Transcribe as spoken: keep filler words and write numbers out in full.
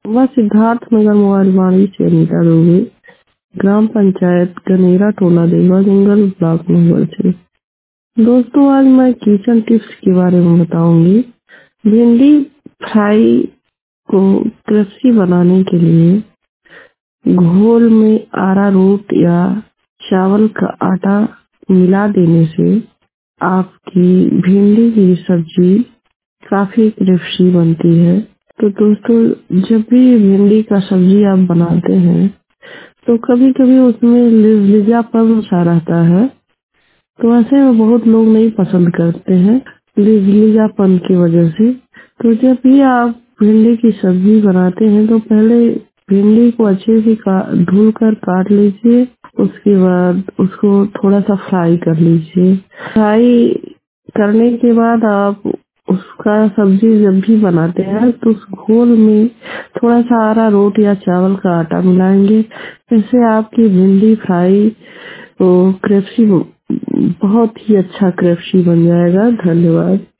मैं सिद्धार्थ नगर मोबाइलवाड़ी से अनीता दुबे, ग्राम पंचायत गनेरा टोला देवा जंगल ब्लॉक नंबर छह। दोस्तों, आज मैं किचन टिप्स के बारे में बताऊंगी। भिंडी फ्राई को क्रिस्पी बनाने के लिए घोल में अरारोट या चावल का आटा मिला देने से आपकी भिंडी की सब्जी काफी क्रिस्पी बनती है। तो दोस्तों, जब भी भिंडी का सब्जी आप बनाते हैं तो कभी कभी उसमें लिजापन सा रहता है, तो ऐसे में बहुत लोग नहीं पसंद करते हैं लिजापन की वजह से। तो जब भी आप भिंडी की सब्जी बनाते हैं तो पहले भिंडी को अच्छे से धुल कर काट लीजिए। उसके बाद उसको थोड़ा सा फ्राई कर लीजिए। फ्राई करने के बाद आप उसका सब्जी जब भी बनाते हैं तो उस घोल में थोड़ा सा अरारोट या चावल का आटा मिलाएंगे। इससे आपकी भिंडी फ्राई तो क्रिस्पी बहुत ही अच्छा क्रिस्पी बन जाएगा। धन्यवाद।